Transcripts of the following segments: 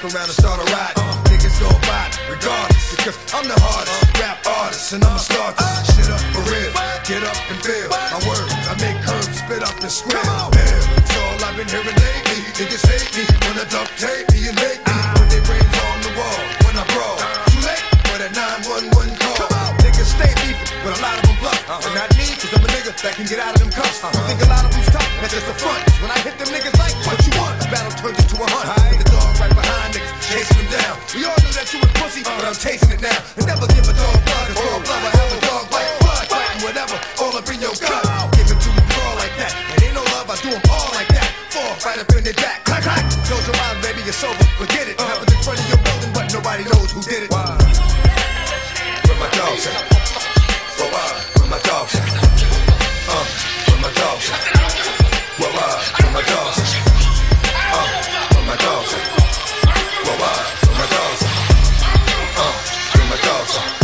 fuck around and start a riot. Niggas gon' ride regardless, because I'm the hardest rap artist, and I'ma start this shit up for real. Get up and feel my words, I make curves spit up and square. It's all I've been hearing lately. Niggas hate me, wanna duct tape me and make me put their brains on the wall when I brawl. Too late for that 911 call. Niggas stay beefing, but a lot of them bluff. And not me, cause I'm a nigga that can get out of them cuffs. You think a lot of them's tough, that's just a front. When I hit them niggas like, what you want? A battle turns into a hunt. The dog right behind niggas, chasing them down. We all knew that you was pussy, but I'm chasing it now. And never give a dog blood, cause dog blood will have a dog like blood. Fighting whatever, all up in your gut. Give it to them all like that. And ain't no love, I do them all like that. Fall right up in their back, clack, clack. Close your eyes, baby, it's over, forget it. Happens in front of your building, but nobody knows who did it. Where my dogs at? Where my dogs at? Where my dogs at? Where my dogs at? Where my dogs at? Where my dogs at? Where my dogs at?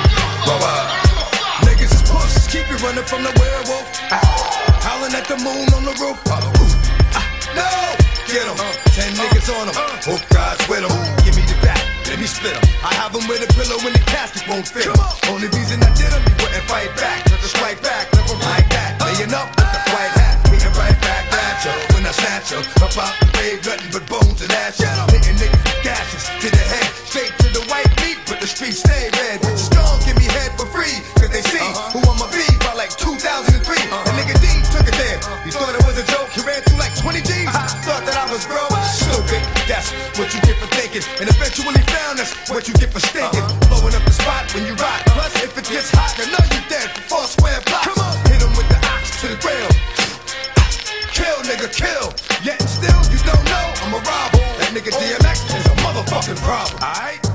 Niggas is pussies, keep you running from the werewolf. Howling at the moon on the roof. No! Get 'em, 10 niggas on 'em. Hope God's with 'em. Give me the back, let me split 'em. I have 'em with a pillow when the casket won't fit 'em. Only reason I did 'em, you wouldn't fight back. Took a strike back, never like that. Laying up with the white hat, hitting right back at ya. When I snatch 'em, about the grave, nothing but bones and ashes. Hitting niggas with gashes to the head, straight to the white meat, but the streets stay red. Strong give me head for free, cause they see who I'ma be by like 2003. And nigga D took it there. He thought it was a joke, he ran through like 20 G's. Thought that I was broke, stupid. That's what you get for thinking. And eventually found that's what you get for stinking. Blowing up the spot when you rock. Plus, if it gets hot, I know you dead for 4 square blocks. Come on, hit him with the ox to the ground. Kill, nigga, kill. Yet and still, you don't know I'm a robber. That nigga DMX is a motherfucking problem. Alright?